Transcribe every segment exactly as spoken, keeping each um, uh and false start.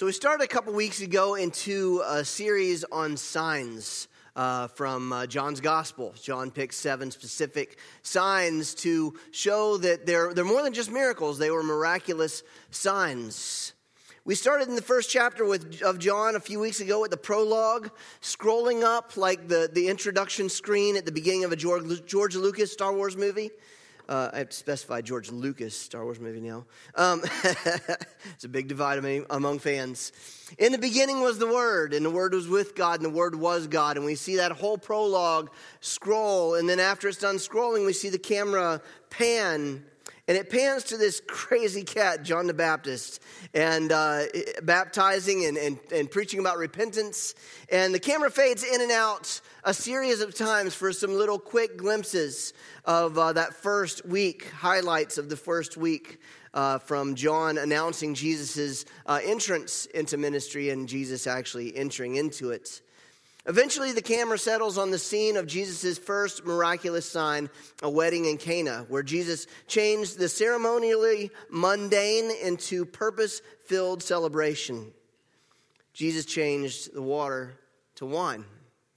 So we started a couple weeks ago into a series on signs uh, from uh, John's Gospel. John picked seven specific signs to show that they're, they're more than just miracles. They were miraculous signs. We started in the first chapter with, of John a few weeks ago with the prologue, scrolling up like the, the introduction screen at the beginning of a George, George Lucas Star Wars movie. Uh, I have to specify George Lucas Star Wars movie now. Um, it's a big divide among fans. In the beginning was the Word, and the Word was with God, and the Word was God. And we see that whole prologue scroll, and then after it's done scrolling, we see the camera pan, and it pans to this crazy cat, John the Baptist, and uh, baptizing and, and, and preaching about repentance. And the camera fades in and out a series of times for some little quick glimpses of uh, that first week, highlights of the first week uh, from John announcing Jesus' uh, entrance into ministry and Jesus actually entering into it. Eventually, the camera settles on the scene of Jesus' first miraculous sign, a wedding in Cana, where Jesus changed the ceremonially mundane into purpose-filled celebration. Jesus changed the water to wine.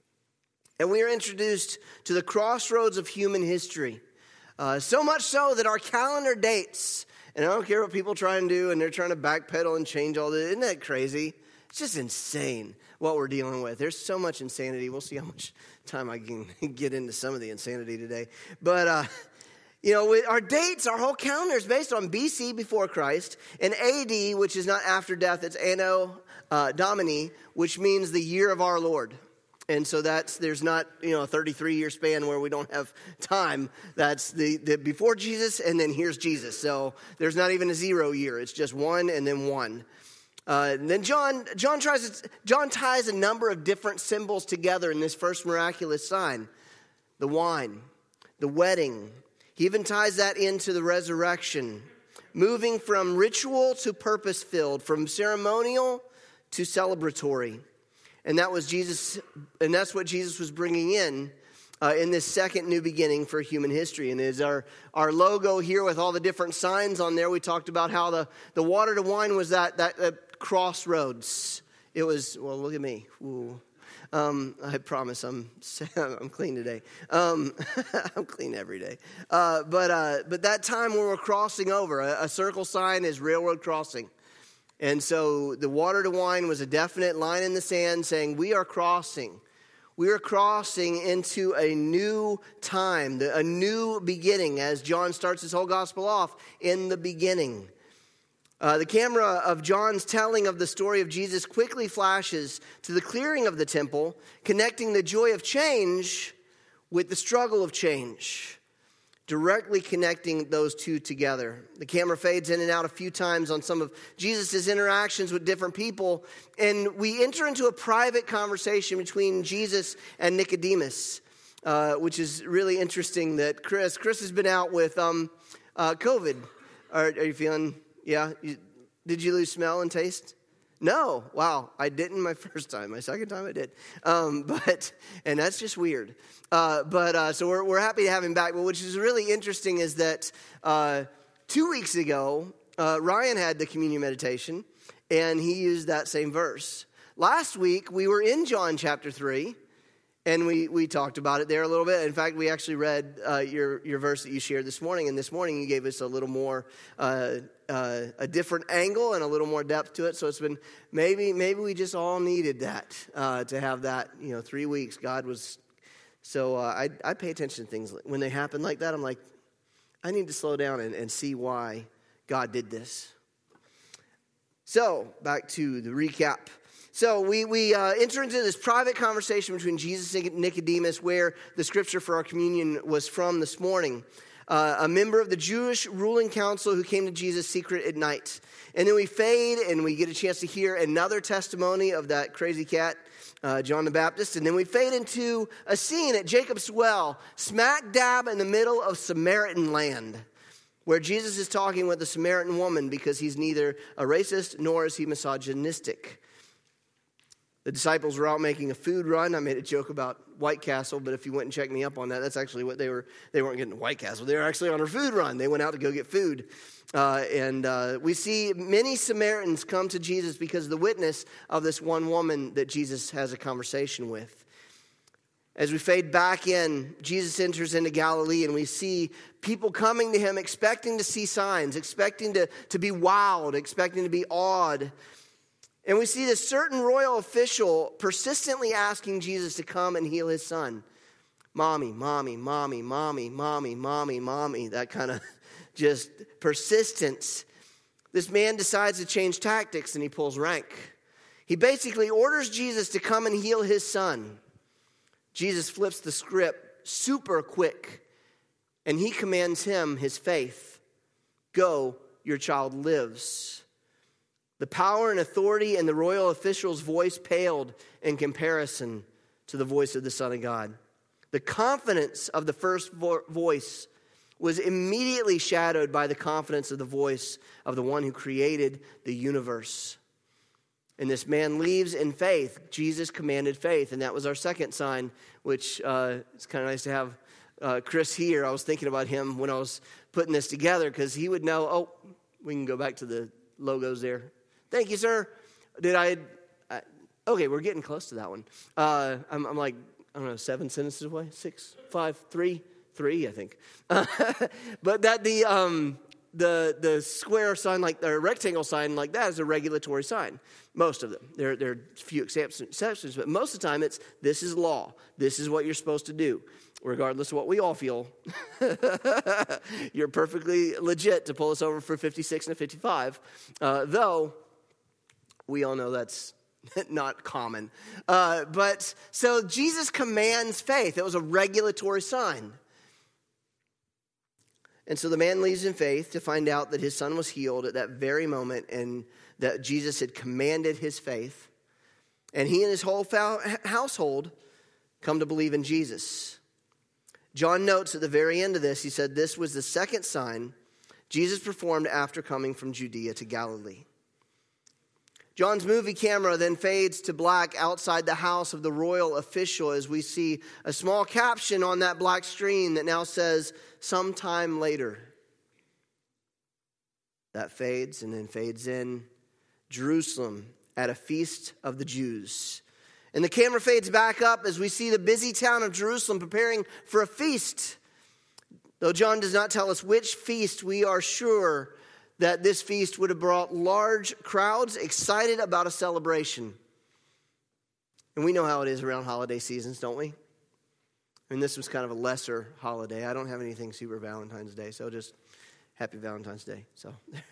And we are introduced to the crossroads of human history. Uh, so much so that our calendar dates, and I don't care what people try and do, and they're trying to backpedal and change all this. Isn't that crazy? It's just insane what we're dealing with. There's so much insanity. We'll see how much time I can get into some of the insanity today. But, uh, you know, our dates, our whole calendar is based on B C, before Christ, and A D, which is not after death. It's Anno uh, Domini, which means the year of our Lord. And so that's, there's not, you know, a thirty-three year span where we don't have time. That's the, the before Jesus, and then here's Jesus. So there's not even a zero year. It's just one and then one. Uh, and then John, John tries, John ties a number of different symbols together in this first miraculous sign. The wine, the wedding. He even ties that into the resurrection. Moving from ritual to purpose-filled, from ceremonial to celebratory. And that was Jesus, and that's what Jesus was bringing in uh, in this second new beginning for human history. And is our, our logo here with all the different signs on there. We talked about how the, the water to wine was that, that, that crossroads. It was, well, look at me. Ooh. Um, I promise I'm I'm clean today. Um, I'm clean every day. Uh, but uh, but that time when we're crossing over, a, a circle sign is railroad crossing. And so the water to wine was a definite line in the sand saying we are crossing. We are crossing into a new time, a new beginning, as John starts his whole gospel off, in the beginning. Uh, the camera of John's telling of the story of Jesus quickly flashes to the clearing of the temple, connecting the joy of change with the struggle of change, directly connecting those two together. The camera fades in and out a few times on some of Jesus' interactions with different people, and we enter into a private conversation between Jesus and Nicodemus, uh, which is really interesting that Chris, Chris has been out with um, uh, COVID. Are, are you feeling... Yeah, you, did you lose smell and taste? No, wow, I didn't my first time. My second time I did, um, but and that's just weird. Uh, but uh, so we're we're happy to have him back. But which is really interesting is that uh, two weeks ago uh, Ryan had the communion meditation, and he used that same verse. Last week we were in John chapter three. And we, we talked about it there a little bit. In fact, we actually read uh, your, your verse that you shared this morning. And this morning you gave us a little more, uh, uh, a different angle and a little more depth to it. So it's been, maybe maybe we just all needed that, uh, to have that, you know, three weeks. God was, so uh, I, I pay attention to things. When they happen like that, I'm like, I need to slow down and, and see why God did this. So, back to the recap. So we, we uh, enter into this private conversation between Jesus and Nicodemus, where the scripture for our communion was from this morning. Uh, a member of the Jewish ruling council who came to Jesus secret at night. And then we fade and we get a chance to hear another testimony of that crazy cat, uh, John the Baptist. And then we fade into a scene at Jacob's well, smack dab in the middle of Samaritan land, where Jesus is talking with a Samaritan woman because he's neither a racist nor is he misogynistic. The disciples were out making a food run. I made a joke about White Castle, but if you went and checked me up on that, that's actually what they were. They weren't getting White Castle. They were actually on a food run. They went out to go get food. Uh, and uh, we see many Samaritans come to Jesus because of the witness of this one woman that Jesus has a conversation with. As we fade back in, Jesus enters into Galilee, and we see people coming to him expecting to see signs, expecting to, to be wowed, expecting to be awed. And we see this certain royal official persistently asking Jesus to come and heal his son. Mommy, mommy, mommy, mommy, mommy, mommy, mommy, that kind of just persistence. This man decides to change tactics, and he pulls rank. He basically orders Jesus to come and heal his son. Jesus flips the script super quick, and he commands him his faith. Go, your child lives. The power and authority in the royal official's voice paled in comparison to the voice of the Son of God. The confidence of the first vo- voice was immediately shadowed by the confidence of the voice of the one who created the universe. And this man leaves in faith. Jesus commanded faith, and that was our second sign, which uh, it's kind of nice to have uh, Chris here. I was thinking about him when I was putting this together because he would know, oh, we can go back to the logos there. Thank you, sir. Did I, I okay, we're getting close to that one. Uh, I'm, I'm like, I don't know, seven sentences away? Six, five, three, three, I think. Uh, but that the um, the the square sign, like the rectangle sign like that is a regulatory sign. Most of them. There, there are a few exceptions, but most of the time it's, this is law. This is what you're supposed to do. Regardless of what we all feel, you're perfectly legit to pull us over for fifty-six and a fifty-five, uh, though we all know that's not common. Uh, but so Jesus commands faith. It was a regulatory sign. And so the man leaves in faith to find out that his son was healed at that very moment and that Jesus had commanded his faith. And he and his whole household come to believe in Jesus. John notes at the very end of this, he said, this was the second sign Jesus performed after coming from Judea to Galilee. John's movie camera then fades to black outside the house of the royal official as we see a small caption on that black screen that now says, sometime later. That fades and then fades in. Jerusalem at a feast of the Jews. And the camera fades back up as we see the busy town of Jerusalem preparing for a feast. Though John does not tell us which feast, we are sure that this feast would have brought large crowds excited about a celebration. And we know how it is around holiday seasons, don't we? And this was kind of a lesser holiday. I don't have anything super Valentine's Day, so just happy Valentine's Day. So,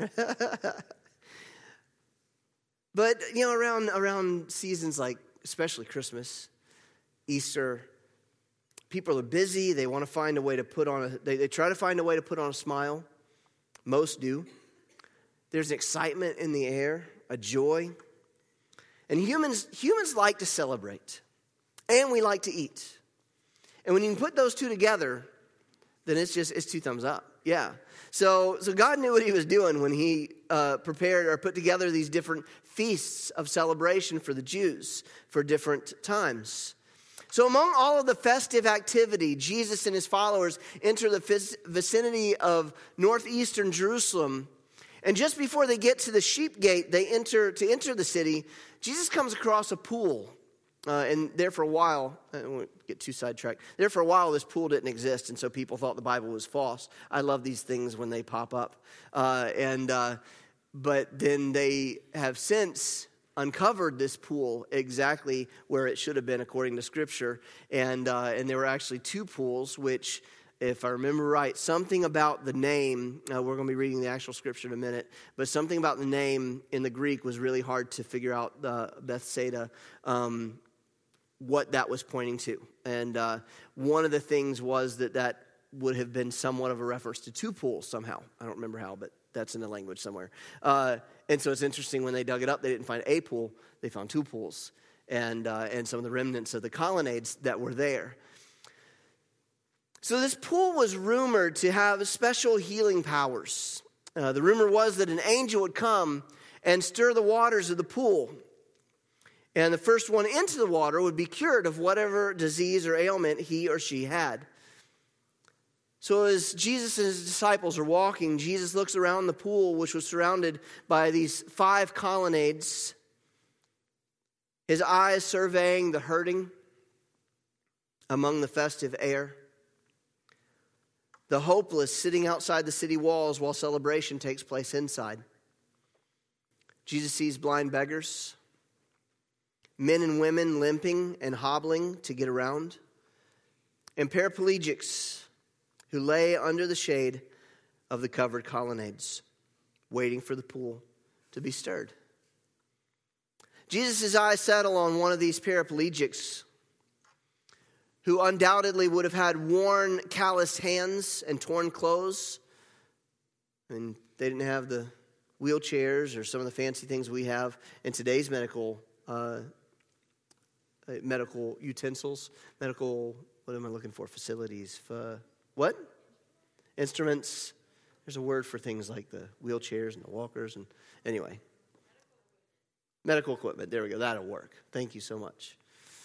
but you know, around around seasons like especially Christmas, Easter, people are busy. They want to find a way to put on a. They, they try to find a way to put on a smile. Most do. There's an excitement in the air, a joy. And humans humans like to celebrate. And we like to eat. And when you can put those two together, then it's just, it's two thumbs up. Yeah. So so God knew what he was doing when he uh, prepared or put together these different feasts of celebration for the Jews for different times. So among all of the festive activity, Jesus and his followers enter the vicinity of northeastern Jerusalem. And just before they get to the sheep gate, they enter to enter the city, Jesus comes across a pool. Uh, and there for a while, I won't get too sidetracked. There for a while, this pool didn't exist, and so people thought the Bible was false. I love these things when they pop up. Uh, and uh, but then they have since uncovered this pool exactly where it should have been according to Scripture. And uh, and there were actually two pools, which, if I remember right, something about the name, uh, we're going to be reading the actual Scripture in a minute, but something about the name in the Greek was really hard to figure out, uh, Bethsaida, um, what that was pointing to. And uh, one of the things was that that would have been somewhat of a reference to two pools somehow. I don't remember how, but that's in the language somewhere. Uh, and so it's interesting when they dug it up, they didn't find a pool, they found two pools. And, uh, and some of the remnants of the colonnades that were there. So this pool was rumored to have special healing powers. Uh, the rumor was that an angel would come and stir the waters of the pool. And the first one into the water would be cured of whatever disease or ailment he or she had. So as Jesus and his disciples are walking, Jesus looks around the pool, which was surrounded by these five colonnades, his eyes surveying the hurting among the festive air, the hopeless sitting outside the city walls while celebration takes place inside. Jesus sees blind beggars, men and women limping and hobbling to get around, and paraplegics who lay under the shade of the covered colonnades, waiting for the pool to be stirred. Jesus' eyes settle on one of these paraplegics who undoubtedly would have had worn, calloused hands and torn clothes. And they didn't have the wheelchairs or some of the fancy things we have in today's medical uh, medical utensils, medical, what am I looking for, facilities, uh, what? Instruments. There's a word for things like the wheelchairs and the walkers. And anyway, medical equipment. There we go. That'll work. Thank you so much.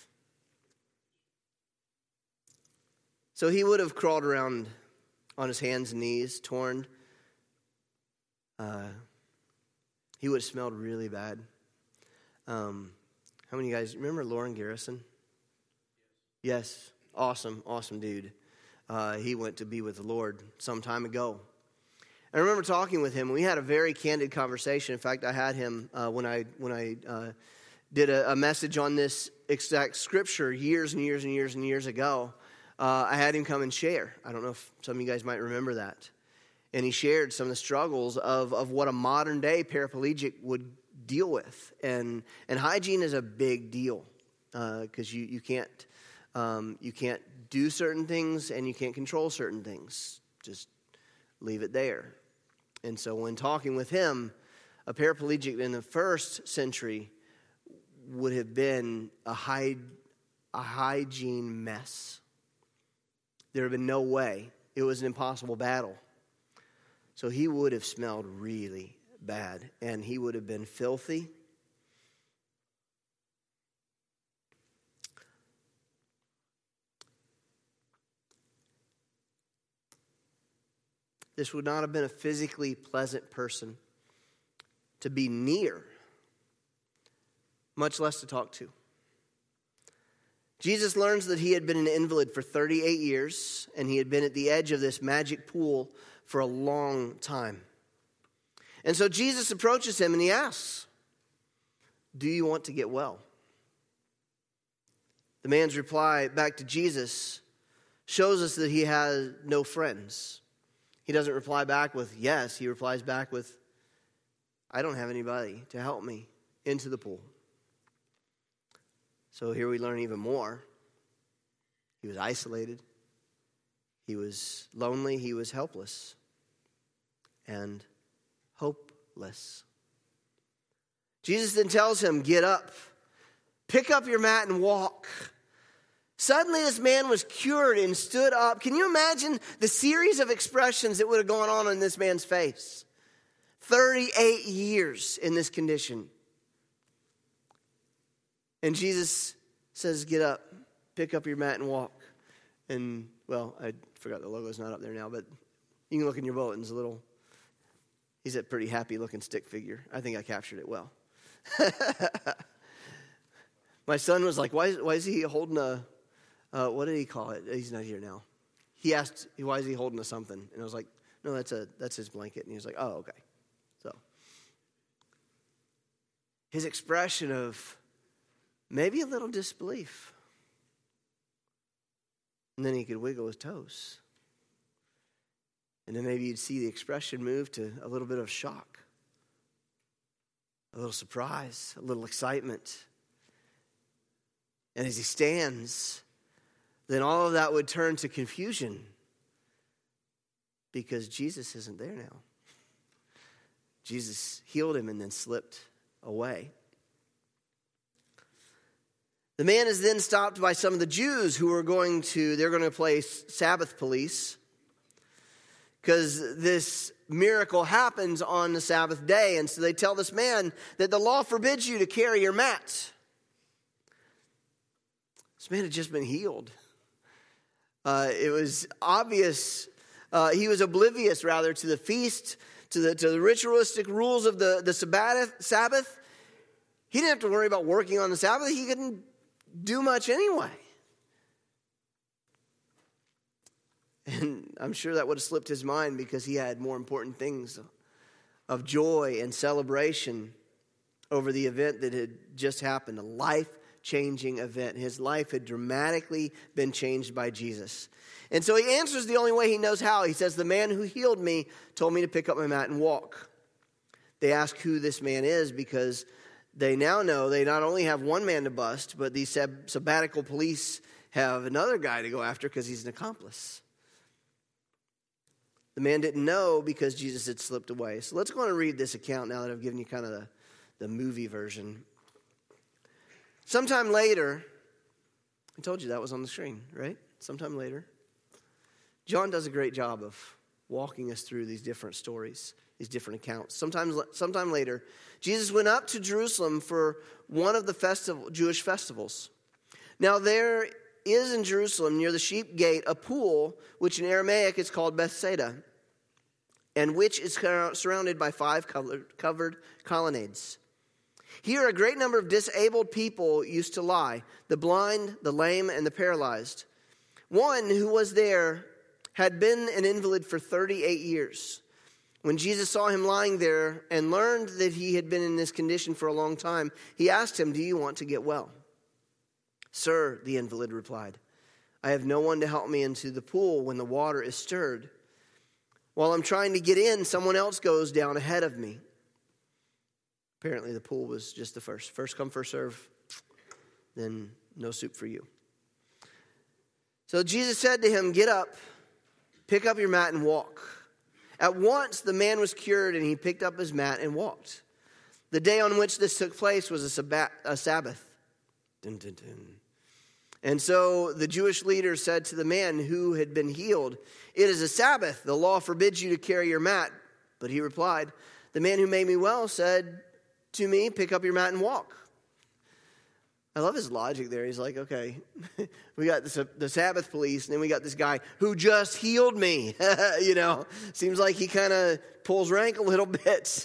So he would have crawled around on his hands and knees, torn. Uh, he would have smelled really bad. Um, how many of you guys remember Lauren Garrison? Yes. Awesome, awesome dude. Uh, he went to be with the Lord some time ago. I remember talking with him. We had a very candid conversation. In fact, I had him uh, when I when I uh, did a, a message on this exact scripture years and years and years and years ago. Uh, I had him come and share. I don't know if some of you guys might remember that. And he shared some of the struggles of, of what a modern day paraplegic would deal with. And and hygiene is a big deal because uh, you, you can't um, you can't do certain things and you can't control certain things. Just leave it there. And so when talking with him, a paraplegic in the first century would have been a, hy- a hygiene mess. There would have been no way. It was an impossible battle. So he would have smelled really bad, and he would have been filthy. This would not have been a physically pleasant person to be near, much less to talk to. Jesus learns that he had been an invalid for thirty-eight years, and he had been at the edge of this magic pool for a long time. And so Jesus approaches him and he asks, "Do you want to get well?" The man's reply back to Jesus shows us that he has no friends. He doesn't reply back with yes. He replies back with, "I don't have anybody to help me into the pool." So here we learn even more. He was isolated. He was lonely. He was helpless and hopeless. Jesus then tells him, "Get up, pick up your mat and walk." Suddenly this man was cured and stood up. Can you imagine the series of expressions that would have gone on in this man's face? thirty-eight years in this condition. And Jesus says, "Get up, pick up your mat and walk." And, well, I forgot the logo's not up there now, but you can look in your bulletins a little. He's a pretty happy-looking stick figure. I think I captured it well. My son was like, why is, why is he holding a, uh, what did he call it? He's not here now. He asked, why is he holding a something? And I was like, no, that's a that's his blanket. And he was like, oh, okay. So his expression of maybe a little disbelief. And then he could wiggle his toes. And then maybe you'd see the expression move to a little bit of shock, a little surprise, a little excitement. And as he stands, then all of that would turn to confusion because Jesus isn't there now. Jesus healed him and then slipped away. The man is then stopped by some of the Jews who are going to, they're going to play Sabbath police because this miracle happens on the Sabbath day. And so they tell this man that the law forbids you to carry your mat. This man had just been healed. Uh, it was obvious, uh, he was oblivious rather to the feast, to the, to the ritualistic rules of the, the Sabbath, Sabbath. He didn't have to worry about working on the Sabbath. He couldn't do much anyway. And I'm sure that would have slipped his mind because he had more important things of joy and celebration over the event that had just happened, a life-changing event. His life had dramatically been changed by Jesus. And so he answers the only way he knows how. He says, the man who healed me told me to pick up my mat and walk. They ask who this man is because they now know they not only have one man to bust, but these sab- sabbatical police have another guy to go after because he's an accomplice. The man didn't know because Jesus had slipped away. So let's go on and read this account now that I've given you kind of the, the movie version. Sometime later, I told you that was on the screen, right? Sometime later. John does a great job of walking us through these different stories, these different accounts. Sometimes, sometime later, Jesus went up to Jerusalem for one of the festival, Jewish festivals. Now there is in Jerusalem near the sheep gate a pool, which in Aramaic is called Bethsaida, and which is surrounded by five covered colonnades. Here a great number of disabled people used to lie, the blind, the lame, and the paralyzed. One who was there had been an invalid for thirty-eight years. When Jesus saw him lying there and learned that he had been in this condition for a long time, he asked him, "Do you want to get well?" "Sir," the invalid replied, "I have no one to help me into the pool when the water is stirred. While I'm trying to get in, someone else goes down ahead of me." Apparently the pool was just the first. First come, first serve. Then no soup for you. So Jesus said to him, "Get up, pick up your mat and walk." At once the man was cured and he picked up his mat and walked. The day on which this took place was a Sabbath. Dun, dun, dun. And so the Jewish leaders said to the man who had been healed, "It is a Sabbath. The law forbids you to carry your mat." But he replied, "The man who made me well said to me, 'Pick up your mat and walk.'" I love his logic there. He's like, okay, we got this, uh, the Sabbath police, and then we got this guy who just healed me. You know, seems like he kind of pulls rank a little bit.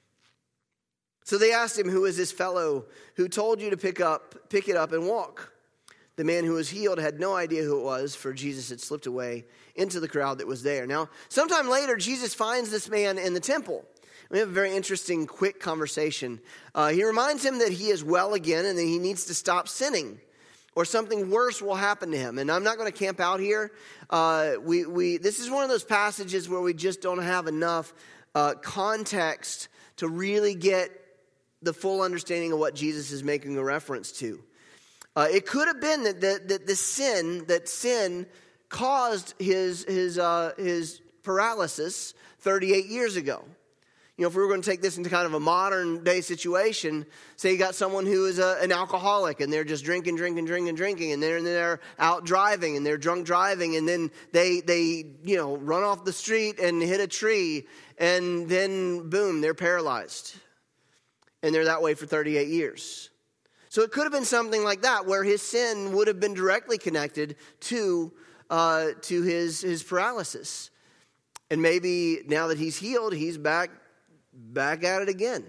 So they asked him, "Who is this fellow who told you to pick up, pick it up and walk?" The man who was healed had no idea who it was, for Jesus had slipped away into the crowd that was there. Now, sometime later, Jesus finds this man in the temple. We have a very interesting, quick conversation. Uh, he reminds him that he is well again and that he needs to stop sinning, or something worse will happen to him. And I'm not going to camp out here. Uh, we we this is one of those passages where we just don't have enough uh, context to really get the full understanding of what Jesus is making a reference to. Uh, it could have been that the, that the sin that sin caused his his uh, his paralysis thirty-eight years ago. You know, if we were going to take this into kind of a modern day situation, say you got someone who is a, an alcoholic and they're just drinking, drinking, drinking, drinking, and they're, and they're out driving and they're drunk driving, and then they, they, you know, run off the street and hit a tree, and then boom, they're paralyzed. And they're that way for thirty-eight years. So it could have been something like that, where his sin would have been directly connected to, uh, to his, his paralysis. And maybe now that he's healed, he's back Back at it again.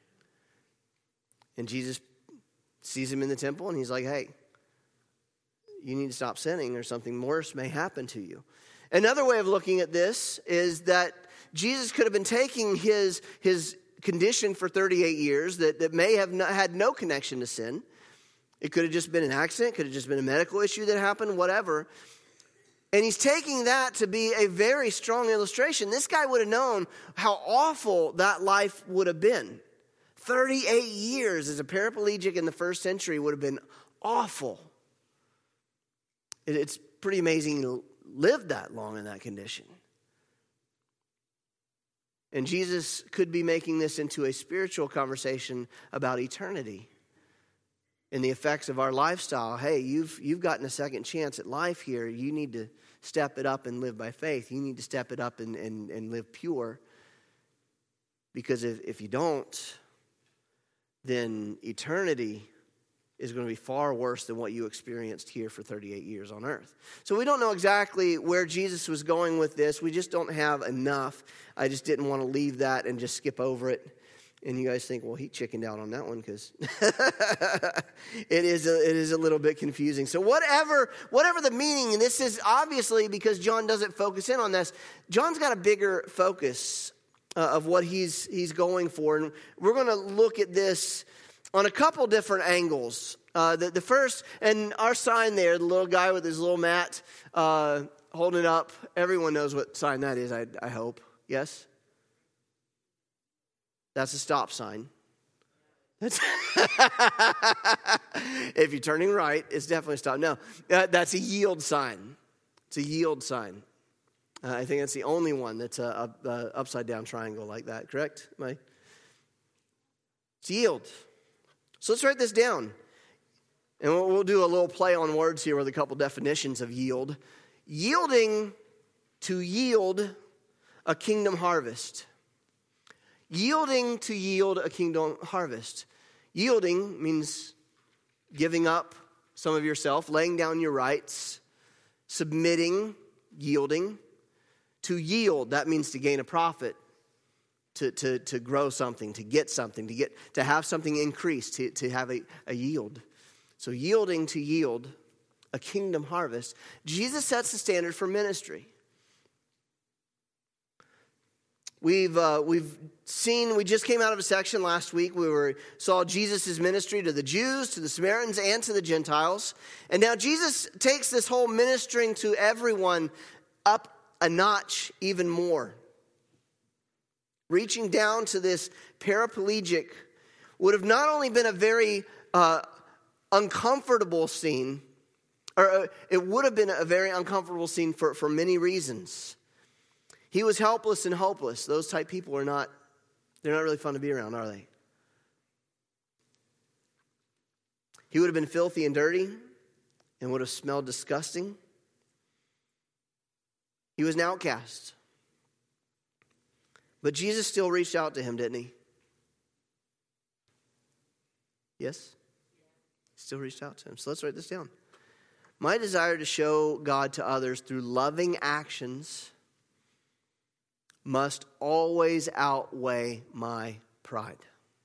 And Jesus sees him in the temple and he's like, "Hey, you need to stop sinning or something worse may happen to you." Another way of looking at this is that Jesus could have been taking his, his condition for thirty-eight years that, that may have not, had no connection to sin. It could have just been an accident, could have just been a medical issue that happened, whatever. And he's taking that to be a very strong illustration. This guy would have known how awful that life would have been. thirty-eight years as a paraplegic in the first century would have been awful. It's pretty amazing to live that long in that condition. And Jesus could be making this into a spiritual conversation about eternity and the effects of our lifestyle. Hey, you've you've gotten a second chance at life here. You need to step it up and live by faith. You need to step it up and, and, and live pure. Because if, if you don't, then eternity is going to be far worse than what you experienced here for thirty-eight years on earth. So we don't know exactly where Jesus was going with this. We just don't have enough. I just didn't want to leave that and just skip over it. And you guys think, well, he chickened out on that one because it is a, it is a little bit confusing. So whatever whatever the meaning, and this is obviously because John doesn't focus in on this, John's got a bigger focus uh, of what he's he's going for. And we're going to look at this on a couple different angles. Uh, the, the first, and our sign there, the little guy with his little mat uh, holding it up. Everyone knows what sign that is, I, I hope. Yes? That's a stop sign. That's if you're turning right, it's definitely a stop. No, uh, that's a yield sign. It's a yield sign. Uh, I think that's the only one that's a, a, a upside down triangle like that. Correct? Am I? It's yield. So let's write this down. And we'll, we'll do a little play on words here with a couple definitions of yield. Yielding to yield a kingdom harvest. Yielding to yield a kingdom harvest. Yielding means giving up some of yourself, laying down your rights, submitting, yielding. To yield, that means to gain a profit, to, to, to grow something, to get something, to get to have something increased, to, to have a, a yield. So yielding to yield a kingdom harvest. Jesus sets the standard for ministry. We've uh, we've seen, we just came out of a section last week. We were saw Jesus' ministry to the Jews, to the Samaritans, and to the Gentiles. And now Jesus takes this whole ministering to everyone up a notch even more. Reaching down to this paraplegic would have not only been a very uh, uncomfortable scene, or uh, it would have been a very uncomfortable scene for, for many reasons. He was helpless and hopeless. Those type people are not, they're not really fun to be around, are they? He would have been filthy and dirty and would have smelled disgusting. He was an outcast. But Jesus still reached out to him, didn't he? Yes? He still reached out to him. So let's write this down. My desire to show God to others through loving actions must always outweigh my pride.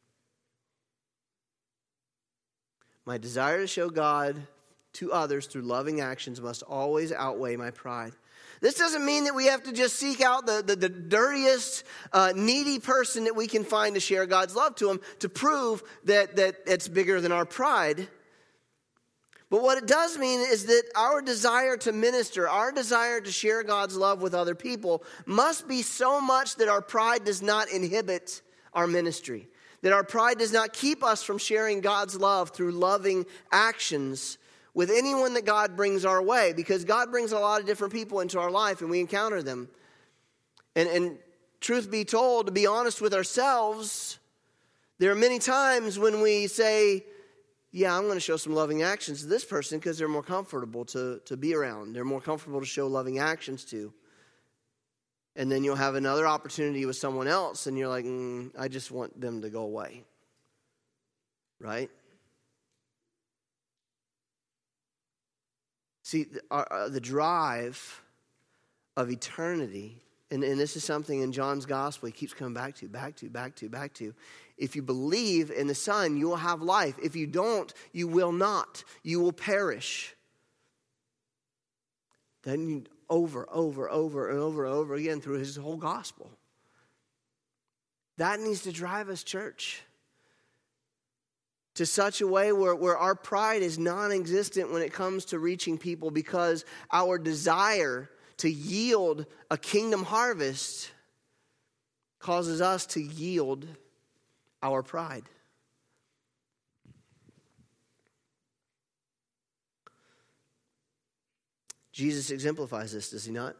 My desire to show God to others through loving actions must always outweigh my pride. This doesn't mean that we have to just seek out the, the, the dirtiest, uh, needy person that we can find to share God's love to them to prove that, that it's bigger than our pride. But what it does mean is that our desire to minister, our desire to share God's love with other people must be so much that our pride does not inhibit our ministry. That our pride does not keep us from sharing God's love through loving actions with anyone that God brings our way. Because God brings a lot of different people into our life and we encounter them. And, and truth be told, to be honest with ourselves, there are many times when we say, yeah, I'm going to show some loving actions to this person because they're more comfortable to, to be around. They're more comfortable to show loving actions to. And then you'll have another opportunity with someone else and you're like, mm, I just want them to go away. Right? See, our, uh, the drive of eternity, and, and this is something in John's gospel he keeps coming back to, back to, back to, back to. If you believe in the Son, you will have life. If you don't, you will not. You will perish. Then you, over, over, over, and over, and over again through his whole gospel. That needs to drive us, church, to such a way where, where our pride is non-existent when it comes to reaching people, because our desire to yield a kingdom harvest causes us to yield our pride. Jesus exemplifies this, does he not?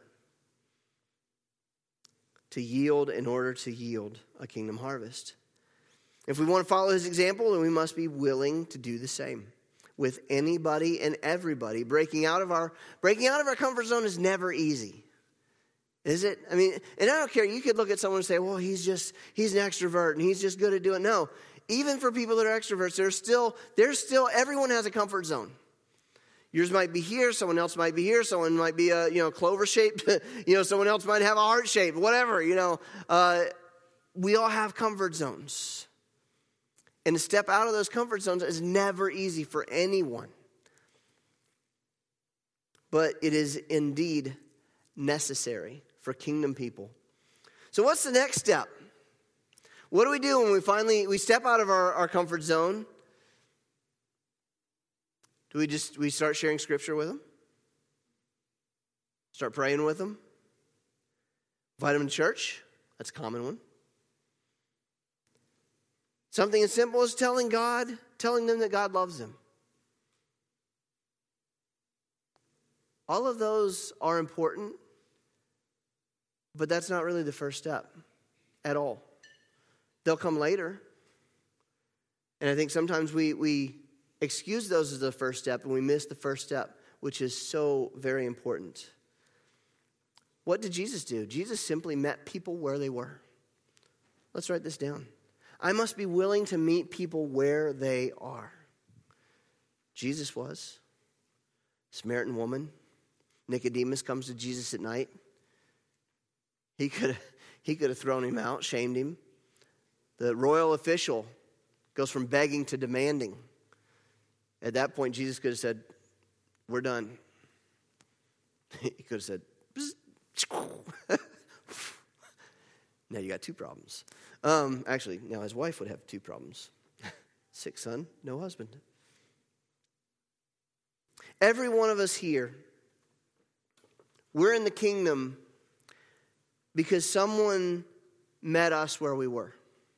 To yield in order to yield a kingdom harvest. If we want to follow his example, then we must be willing to do the same with anybody and everybody. Breaking out of our breaking out of our comfort zone is never easy. Is it? I mean, and I don't care. You could look at someone and say, well, he's just, he's an extrovert and he's just good at doing it. No, even for people that are extroverts, there's still, there's still, everyone has a comfort zone. Yours might be here, someone else might be here, someone might be a, you know, clover-shaped, you know, someone else might have a heart-shaped, whatever, you know. Uh, we all have comfort zones. And to step out of those comfort zones is never easy for anyone. But it is indeed necessary for kingdom people. So what's the next step? What do we do when we finally, we step out of our, our comfort zone? Do we just, we start sharing scripture with them? Start praying with them? Invite them to church? That's a common one. Something as simple as telling God, telling them that God loves them. All of those are important, but that's not really the first step at all. They'll come later. And I think sometimes we, we excuse those as the first step and we miss the first step, which is so very important. What did Jesus do? Jesus simply met people where they were. Let's write this down. I must be willing to meet people where they are. Jesus was. Samaritan woman. Nicodemus comes to Jesus at night. He could have, he could have thrown him out, shamed him. The royal official goes from begging to demanding. At that point, Jesus could have said, we're done. He could have said, now you got two problems. Um, actually, now his wife would have two problems. Sick son, no husband. Every one of us here, we're in the kingdom because someone met us where we were.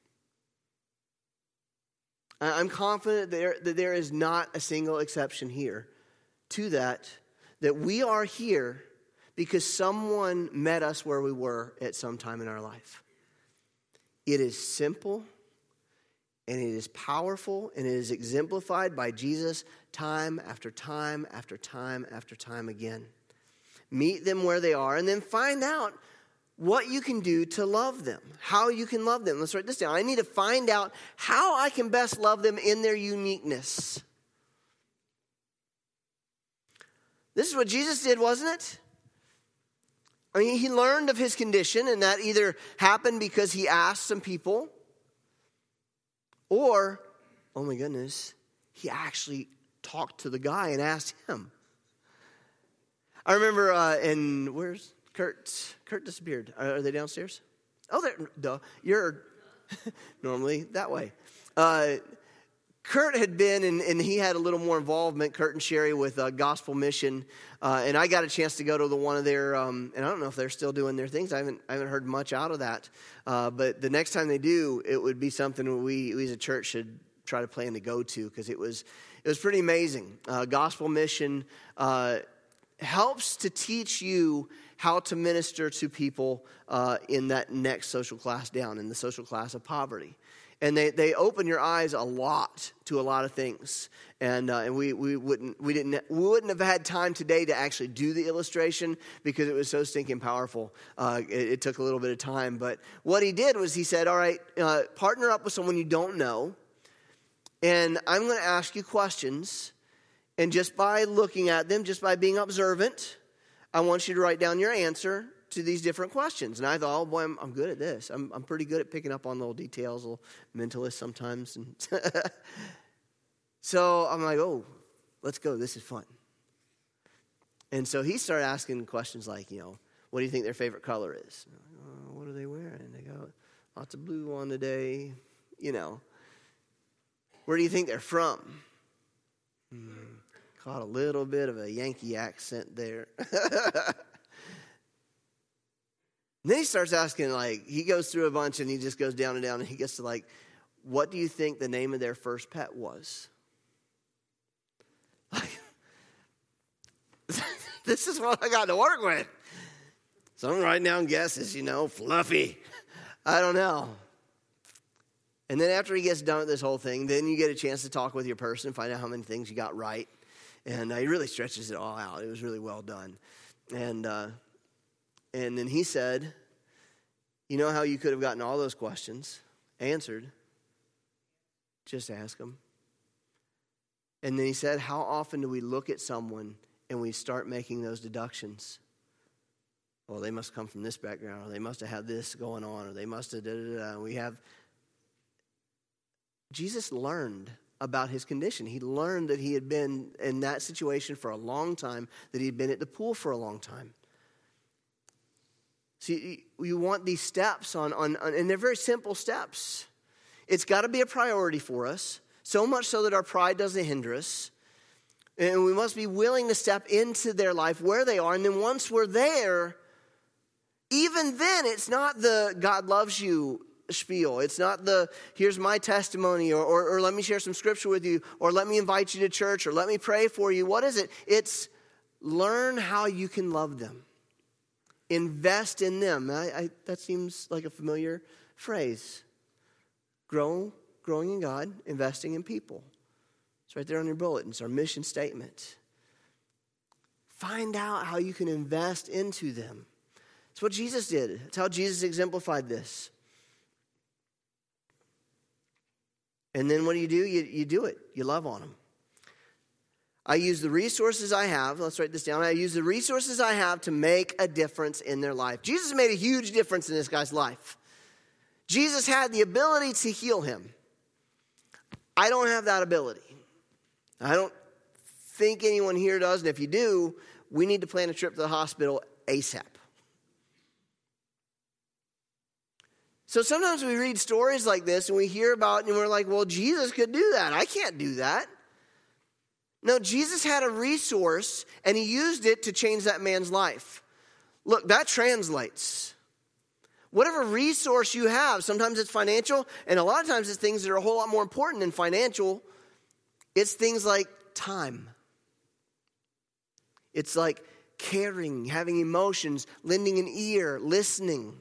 I'm confident there, that there is not a single exception here to that, that we are here because someone met us where we were at some time in our life. It is simple, and it is powerful, and it is exemplified by Jesus time after time after time after time again. Meet them where they are, and then find out what you can do to love them, how you can love them. Let's write this down. I need to find out how I can best love them in their uniqueness. This is what Jesus did, wasn't it? I mean, he learned of his condition, and that either happened because he asked some people, or, oh my goodness, he actually talked to the guy and asked him. I remember, uh, in, where's Kurt? Kurt disappeared. Are they downstairs? Oh, they're, duh. You're normally that way. Uh, Kurt had been, and, and he had a little more involvement, Kurt and Sherry, with uh, Gospel Mission. Uh, and I got a chance to go to the one of their, um, and I don't know if they're still doing their things. I haven't I haven't heard much out of that. Uh, but the next time they do, it would be something we, we as a church should try to plan to go to, because it was, it was pretty amazing. Uh, Gospel Mission uh, helps to teach you how to minister to people uh, in that next social class down, in the social class of poverty. And they, they open your eyes a lot to a lot of things, and uh, and we we wouldn't we didn't we wouldn't have had time today to actually do the illustration because it was so stinking powerful. Uh, it, it took a little bit of time, but what he did was he said, "All right, uh, partner up with someone you don't know, and I'm going to ask you questions, and just by looking at them, just by being observant, I want you to write down your answer to these different questions." And I thought, oh boy, I'm, I'm good at this. I'm, I'm pretty good at picking up on little details, a little mentalist sometimes. And so I'm like, oh, let's go. This is fun. And so he started asking questions like, you know, what do you think their favorite color is? Oh, what are they wearing? They got lots of blue on today. You know, where do you think they're from? Hmm, caught a little bit of a Yankee accent there. And then he starts asking, like, he goes through a bunch and he just goes down and down and he gets to, like, what do you think the name of their first pet was? Like, this is what I got to work with. So I'm writing down guesses, you know, Fluffy. I don't know. And then after he gets done with this whole thing, then you get a chance to talk with your person, find out how many things you got right. And uh, he really stretches it all out. It was really well done. And, uh, And then he said, you know how you could have gotten all those questions answered? Just ask them. And then he said, how often do we look at someone and we start making those deductions? Well, they must come from this background, or they must have had this going on, or they must have da-da-da. We have... Jesus learned about his condition. He learned that he had been in that situation for a long time, that he had been at the pool for a long time. See, you want these steps on, on, on and they're very simple steps. It's got to be a priority for us, so much so that our pride doesn't hinder us. And we must be willing to step into their life where they are. And then once we're there, even then, it's not the God loves you spiel. It's not the, here's my testimony, or, or, or let me share some scripture with you, or let me invite you to church, or let me pray for you. What is it? It's learn how you can love them. Invest in them. I, I, that seems like a familiar phrase. Grow, growing in God, investing in people. It's right there on your bulletin. It's our mission statement. Find out how you can invest into them. It's what Jesus did. It's how Jesus exemplified this. And then what do you do? You, you do it. You love on them. I use the resources I have. Let's write this down. I use the resources I have to make a difference in their life. Jesus made a huge difference in this guy's life. Jesus had the ability to heal him. I don't have that ability. I don't think anyone here does. And if you do, we need to plan a trip to the hospital ASAP. So sometimes we read stories like this and we hear about it and we're like, well, Jesus could do that. I can't do that. No, Jesus had a resource and he used it to change that man's life. Look, that translates. Whatever resource you have, sometimes it's financial, and a lot of times it's things that are a whole lot more important than financial. It's things like time. It's like caring, having emotions, lending an ear, listening.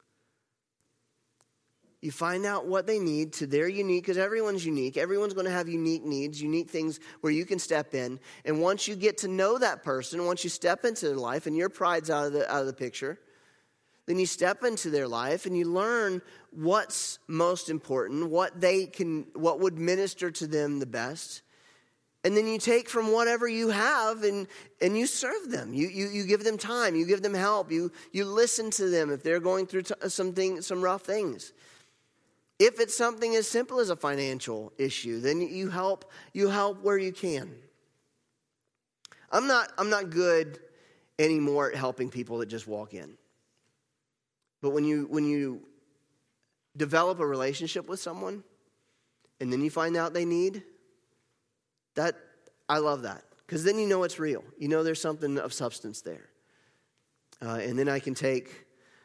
You find out what they need to their unique, because everyone's unique. Everyone's going to have unique needs, unique things where you can step in. And once you get to know that person, once you step into their life and your pride's out of the, out of the picture, then you step into their life and you learn what's most important, what they can, what would minister to them the best. And then you take from whatever you have and, and you serve them. You, you you give them time. You give them help. You you listen to them if they're going through t- something, some rough things. If it's something as simple as a financial issue, then you help you help where you can. I'm not I'm not good anymore at helping people that just walk in. But when you when you develop a relationship with someone and then you find out they need, that I love that. Because then you know it's real. You know there's something of substance there. Uh, and then I can take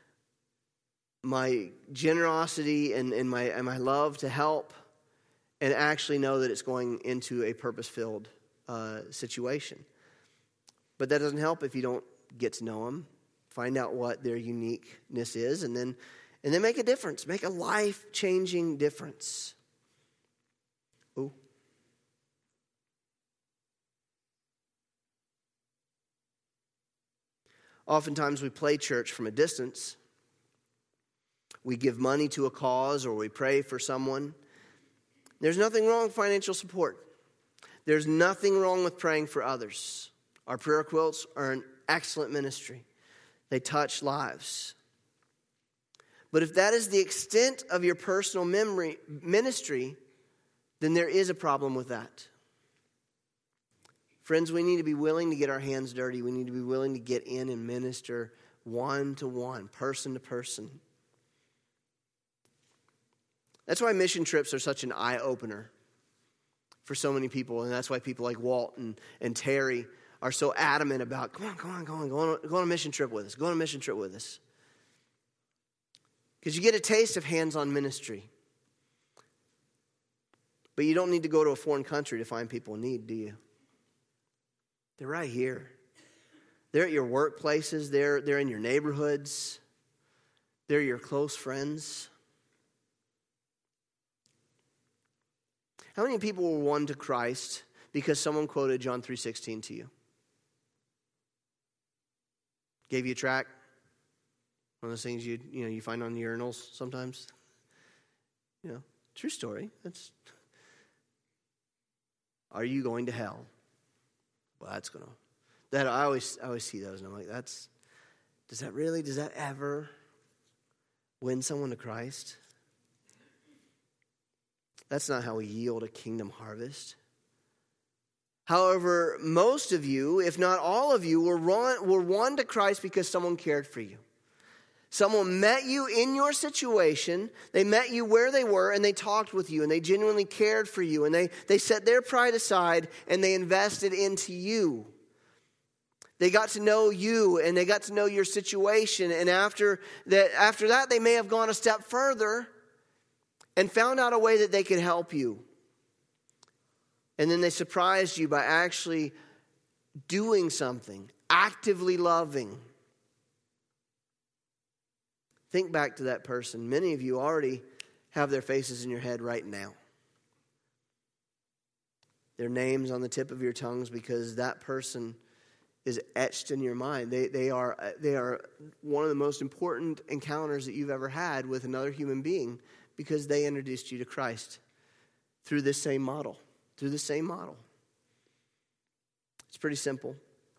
my generosity and, and my and my love to help and actually know that it's going into a purpose-filled uh, situation. But that doesn't help if you don't get to know them, find out what their uniqueness is, and then and then make a difference, make a life-changing difference. Ooh. Oftentimes we play church from a distance. We give money to a cause or we pray for someone. There's nothing wrong with financial support. There's nothing wrong with praying for others. Our prayer quilts are an excellent ministry. They touch lives. But if that is the extent of your personal memory, ministry, then there is a problem with that. Friends, we need to be willing to get our hands dirty. We need to be willing to get in and minister one to one, person to person. That's why mission trips are such an eye-opener for so many people. And that's why people like Walt and, and Terry are so adamant about, come on, come on, come on, go on, go on a mission trip with us. Go on a mission trip with us. Because you get a taste of hands-on ministry. But you don't need to go to a foreign country to find people in need, do you? They're right here. They're at your workplaces. They're, they're in your neighborhoods. They're your close friends. How many people were won to Christ because someone quoted John three sixteen to you? Gave you a tract? One of those things you you know you find on the urinals sometimes? You know, true story. That's Are you going to hell? Well, that's going to, that I always, I always see those and I'm like, that's, does that really, does that ever win someone to Christ? That's not how we yield a kingdom harvest. However, most of you, if not all of you, were won, were won to Christ because someone cared for you. Someone met you in your situation, they met you where they were, and they talked with you, and they genuinely cared for you, and they, they set their pride aside, and they invested into you. They got to know you, and they got to know your situation, and after that, after that, they may have gone a step further and found out a way that they could help you. And then they surprised you by actually doing something, actively loving. Think back to that person. Many of you already have their faces in your head right now. Their names on the tip of your tongues because that person is etched in your mind. They, they are, they are one of the most important encounters that you've ever had with another human being because they introduced you to Christ through this same model. Through the same model. It's pretty simple.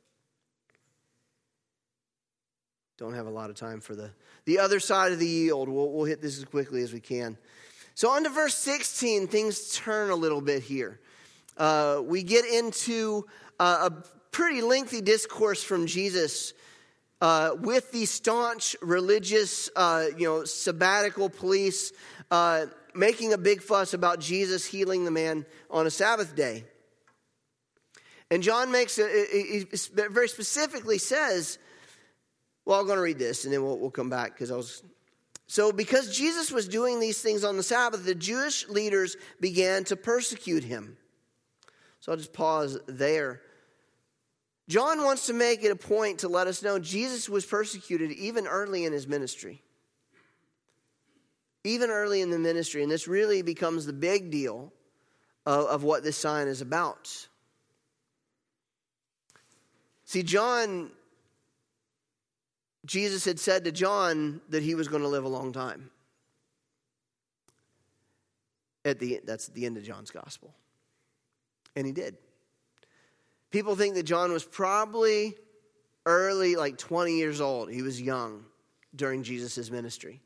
Don't have a lot of time for the, the other side of the yield. We'll, we'll hit this as quickly as we can. So on to verse sixteen, things turn a little bit here. Uh, we get into uh, a pretty lengthy discourse from Jesus uh, with the staunch religious, uh, you know, sabbatical police uh, making a big fuss about Jesus healing the man on a Sabbath day. And John makes, a, he very specifically says, well, I'm going to read this and then we'll, we'll come back because I was... So because Jesus was doing these things on the Sabbath, the Jewish leaders began to persecute him. So I'll just pause there. John wants to make it a point to let us know Jesus was persecuted even early in his ministry. Even early in the ministry. And this really becomes the big deal of, of what this sign is about. See, John... Jesus had said to John that he was going to live a long time. At the that's the end of John's gospel. And he did. People think that John was probably early, like twenty years old. He was young during Jesus' ministry.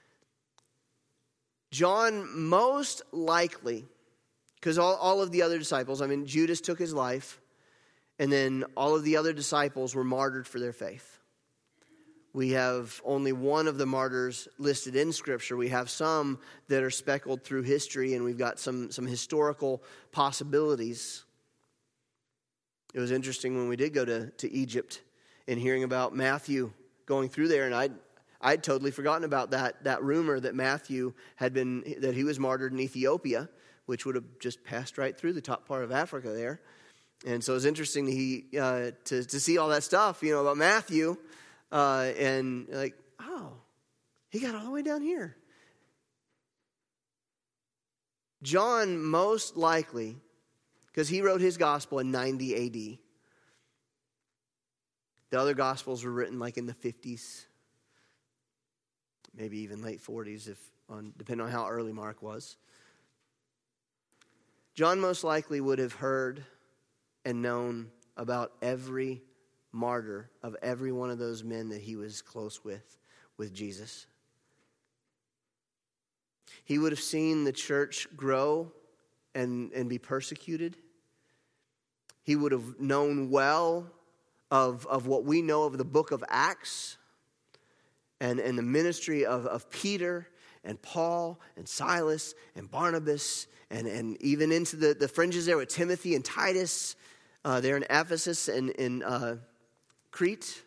John most likely, because all, all of the other disciples, I mean, Judas took his life, and then all of the other disciples were martyred for their faith. We have only one of the martyrs listed in Scripture. We have some that are speckled through history, and we've got some, some historical possibilities. It was interesting when we did go to, to Egypt and hearing about Matthew going through there, and I'd, I'd totally forgotten about that, that rumor that Matthew had been, that he was martyred in Ethiopia, which would have just passed right through the top part of Africa there. And so it was interesting to, he, uh, to, to see all that stuff, you know, about Matthew. Uh, and like, oh, he got all the way down here. John most likely, because he wrote his gospel in ninety A D. The other gospels were written like in the fifties, maybe even late forties, if on depending on how early Mark was. John most likely would have heard and known about every martyr of every one of those men that he was close with, with Jesus. He would have seen the church grow and, and be persecuted. He would have known well of, of what we know of the book of Acts and, and the ministry of, of Peter and Paul and Silas and Barnabas and, and even into the, the fringes there with Timothy and Titus uh, there in Ephesus and in uh, Crete.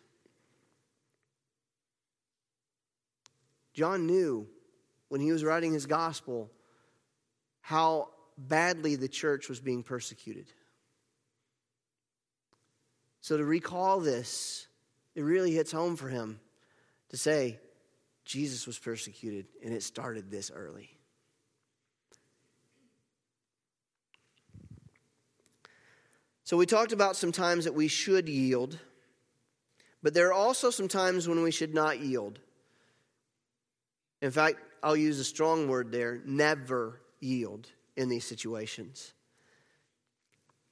John knew when he was writing his gospel how badly the church was being persecuted. So to recall this, it really hits home for him to say, Jesus was persecuted and it started this early. So we talked about some times that we should yield. But there are also some times when we should not yield. In fact, I'll use a strong word there, never yield in these situations.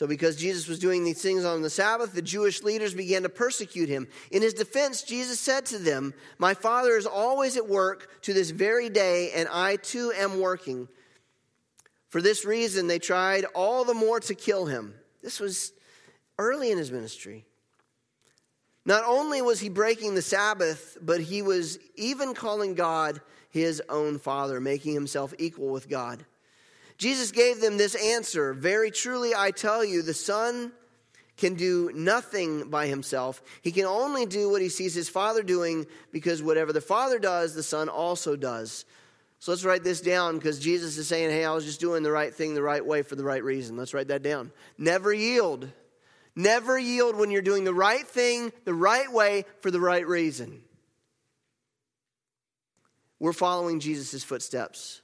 So because Jesus was doing these things on the Sabbath, the Jewish leaders began to persecute him. In his defense, Jesus said to them, "My Father is always at work to this very day, and I too am working." For this reason, they tried all the more to kill him. This was early in his ministry. Not only was he breaking the Sabbath, but he was even calling God his own Father, making himself equal with God. Jesus gave them this answer: "Very truly I tell you, the Son can do nothing by himself. He can only do what he sees his Father doing, because whatever the Father does, the Son also does." So let's write this down, because Jesus is saying, hey, I was just doing the right thing the right way for the right reason. Let's write that down. Never yield. Never yield when you're doing the right thing the right way for the right reason. We're following Jesus' footsteps.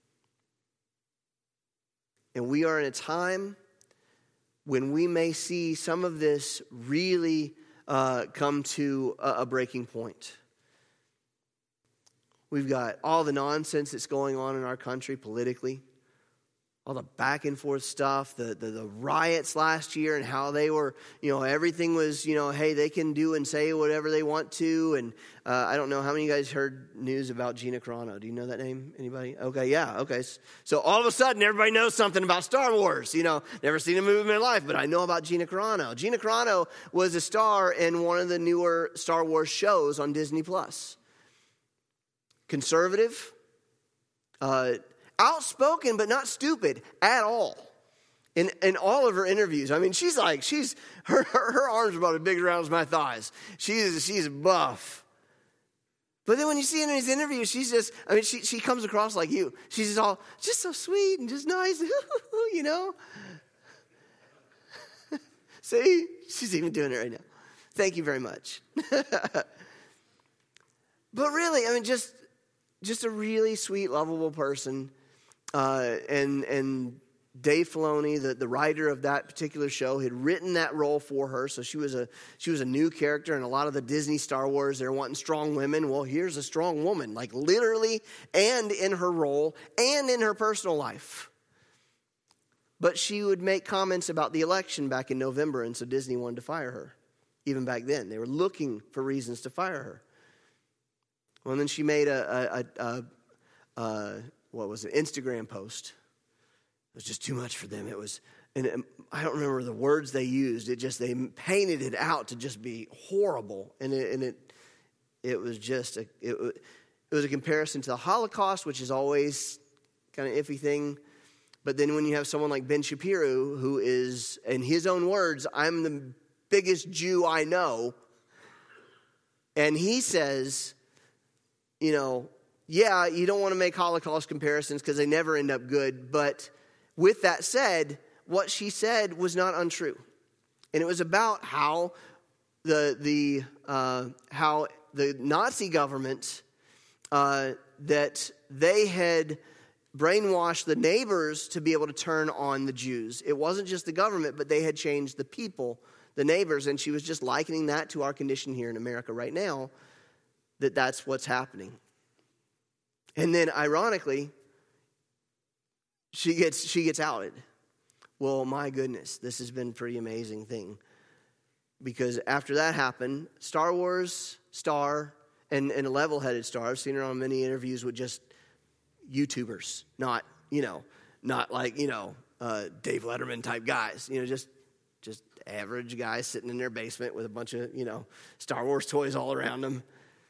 And we are in a time when we may see some of this really uh, come to a, a breaking point. We've got all the nonsense that's going on in our country politically, all the back and forth stuff, the, the, the riots last year and how they were, you know, everything was, you know, hey, they can do and say whatever they want to. And uh, I don't know how many of you guys heard news about Gina Carano. Do you know that name? Anybody? Okay, yeah, okay. So all of a sudden, everybody knows something about Star Wars. You know, never seen a movie in my life, but I know about Gina Carano. Gina Carano was a star in one of the newer Star Wars shows on Disney Plus. Conservative, uh, outspoken, but not stupid at all. In in all of her interviews, I mean, she's like, she's her her, her arms are about as big around as my thighs. She's she's buff. But then when you see her in these interviews, she's just, I mean, she she comes across like you. She's just all just so sweet and just nice, you know. See, she's even doing it right now. Thank you very much. But really, I mean, just just a really sweet, lovable person. Uh, and and Dave Filoni, the, the writer of that particular show, had written that role for her. So she was a she was a new character in a lot of the Disney Star Wars. They're wanting strong women. Well, here's a strong woman, like literally, and in her role, and in her personal life. But she would make comments about the election back in November, and so Disney wanted to fire her. Even back then, they were looking for reasons to fire her. Well, and then she made a, a, a, a, a what was it, Instagram post. It was just too much for them. It was, and it, I don't remember the words they used. It just, they painted it out to just be horrible. And it, and it, it was just, a, it, it was a comparison to the Holocaust, which is always kind of iffy thing. But then when you have someone like Ben Shapiro, who is, in his own words, I'm the biggest Jew I know. And he says, you know, yeah, you don't want to make Holocaust comparisons because they never end up good. But with that said, what she said was not untrue. And it was about how the the uh, how the Nazi government, uh, that they had brainwashed the neighbors to be able to turn on the Jews. It wasn't just the government, but they had changed the people, the neighbors. And she was just likening that to our condition here in America right now, that that's what's happening. And then, ironically, she gets she gets outed. Well, my goodness, this has been a pretty amazing thing. Because after that happened, Star Wars star and, and a level-headed star, I've seen her on many interviews with just YouTubers, not, you know, not like, you know, uh, Dave Letterman type guys, you know, just just average guys sitting in their basement with a bunch of, you know, Star Wars toys all around them.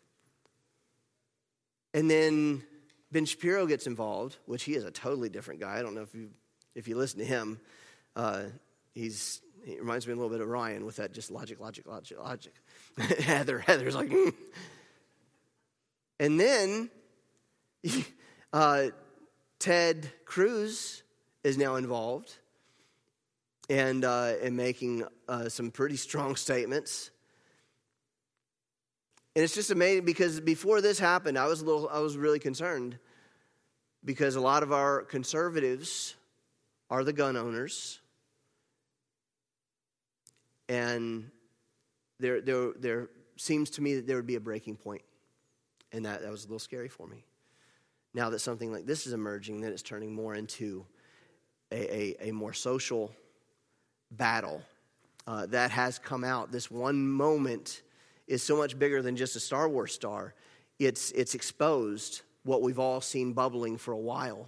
And then Ben Shapiro gets involved, which he is a totally different guy. I don't know if you if you listen to him. Uh, he's he reminds me a little bit of Ryan with that just logic, logic, logic, logic. Heather, Heather's like, mm. And then uh, Ted Cruz is now involved and uh, and making uh, some pretty strong statements. And it's just amazing because before this happened, I was a little, I was really concerned because a lot of our conservatives are the gun owners, and there, there, there seems to me that there would be a breaking point, and that that was a little scary for me. Now that something like this is emerging, that it's turning more into a, a, a more social battle uh, that has come out. This one moment is so much bigger than just a Star Wars star. It's, it's exposed what we've all seen bubbling for a while.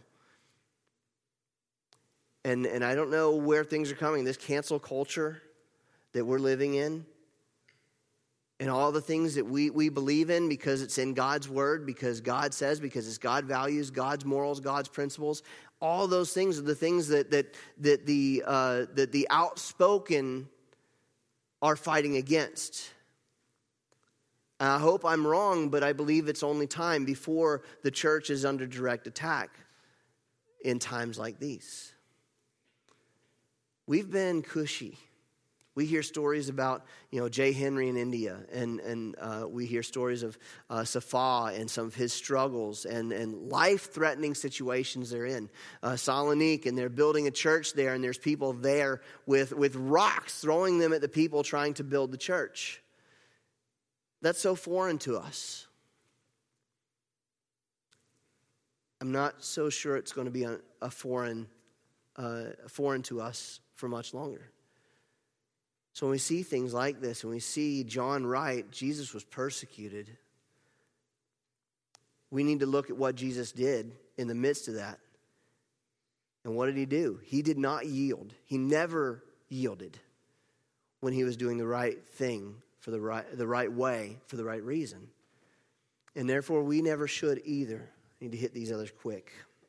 And, and I don't know where things are coming. This cancel culture that we're living in, and all the things that we, we believe in because it's in God's word, because God says, because it's God values, God's morals, God's principles. All those things are the things that that that the uh, that the outspoken are fighting against. And I hope I'm wrong, but I believe it's only time before the church is under direct attack in times like these. We've been cushy. We hear stories about, you know, Jay Henry in India, and and uh, we hear stories of uh, Safa and some of his struggles and, and life-threatening situations they're in. Uh, Salonique, and they're building a church there, and there's people there with, with rocks, throwing them at the people trying to build the church. That's so foreign to us. I'm not so sure it's going to be a, a foreign, uh, foreign to us for much longer. So when we see things like this, and we see John write, Jesus was persecuted, we need to look at what Jesus did in the midst of that. And what did he do? He did not yield. He never yielded when he was doing the right thing for the right, the right way for the right reason. And therefore, we never should either. I need to hit these others quick.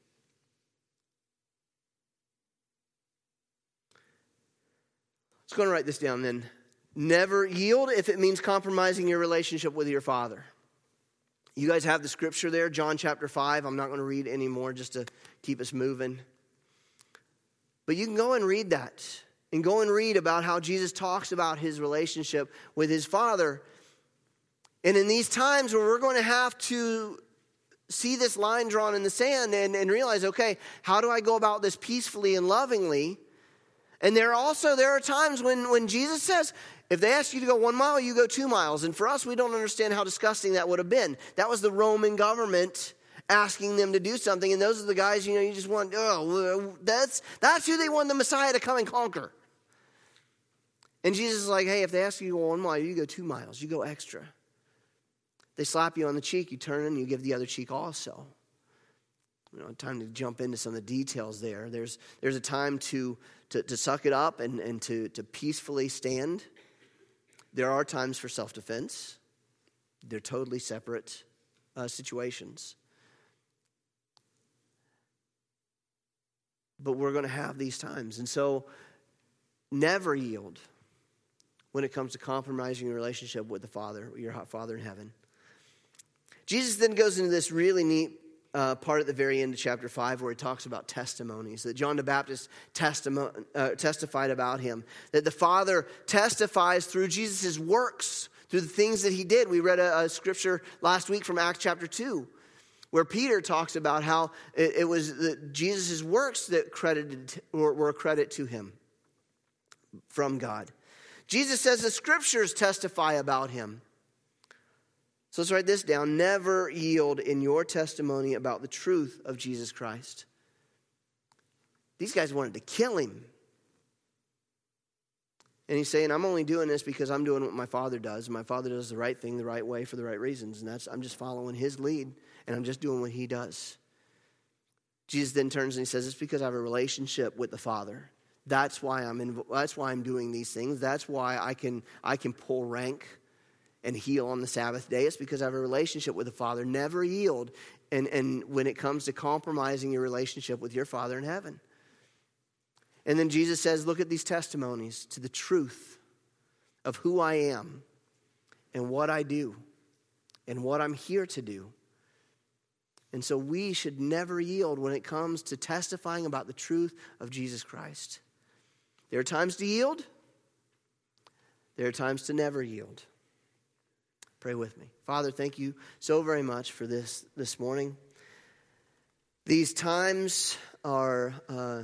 Let's go and write this down then. Never yield if it means compromising your relationship with your father. You guys have the scripture there, John chapter five. I'm not going to read anymore just to keep us moving. But you can go and read that. And go and read about how Jesus talks about his relationship with his Father. And in these times where we're going to have to see this line drawn in the sand and, and realize, okay, how do I go about this peacefully and lovingly? And there also, there are times when, when Jesus says, if they ask you to go one mile, you go two miles. And for us, we don't understand how disgusting that would have been. That was the Roman government asking them to do something. And those are the guys, you know, you just want, oh, that's, that's who they want the Messiah to come and conquer. And Jesus is like, hey, if they ask you to go one mile, you go two miles. You go extra. They slap you on the cheek, you turn and you give the other cheek also. You know, time to jump into some of the details there. There's there's a time to to, to suck it up and, and to, to peacefully stand. There are times for self-defense. They're totally separate uh, situations. But we're going to have these times. And so never yield when it comes to compromising your relationship with the Father, your Father in heaven. Jesus then goes into this really neat uh, part at the very end of chapter five where he talks about testimonies, that John the Baptist testimo- uh, testified about him, that the Father testifies through Jesus' works, through the things that he did. We read a, a scripture last week from Acts chapter two, where Peter talks about how it, it was Jesus' works that credited or were a credit to him from God. Jesus says the scriptures testify about him. So let's write this down. Never yield in your testimony about the truth of Jesus Christ. These guys wanted to kill him. And he's saying, I'm only doing this because I'm doing what my Father does. And my Father does the right thing the right way for the right reasons. And that's I'm just following his lead. And I'm just doing what he does. Jesus then turns and he says, it's because I have a relationship with the Father. That's why I'm in, that's why I'm doing these things. That's why I can I can pull rank and heal on the Sabbath day. It's because I have a relationship with the Father. Never yield. And, and when it comes to compromising your relationship with your Father in heaven. And then Jesus says, look at these testimonies to the truth of who I am and what I do and what I'm here to do. And so we should never yield when it comes to testifying about the truth of Jesus Christ. There are times to yield. There are times to never yield. Pray with me. Father, thank you so very much for this this morning. These times are uh,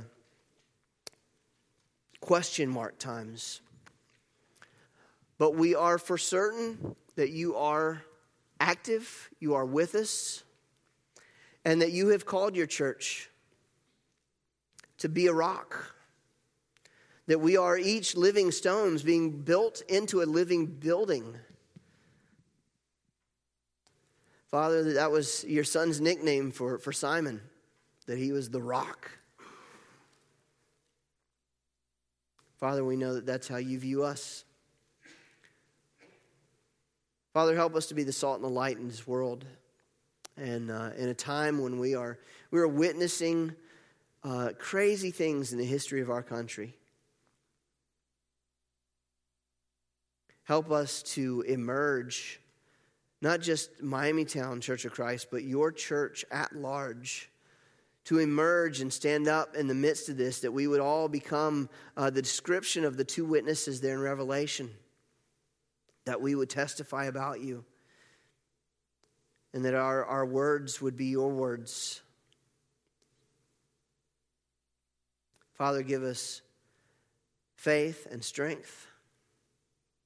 question mark times. But we are for certain that you are active, you are with us, and that you have called your church to be a rock. that we are each living stones being built into a living building. Father, that was your son's nickname for, for Simon, that he was the rock. Father, we know that that's how you view us. Father, help us to be the salt and the light in this world. And uh, in a time when we are we are witnessing uh, crazy things in the history of our country, help us to emerge, not just Miamitown Church of Christ, but your church at large, to emerge and stand up in the midst of this, that we would all become uh, the description of the two witnesses there in Revelation, that we would testify about you, and that our, our words would be your words. Father, give us faith and strength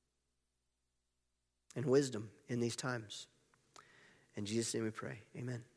and wisdom in these times. In Jesus' name we pray. Amen.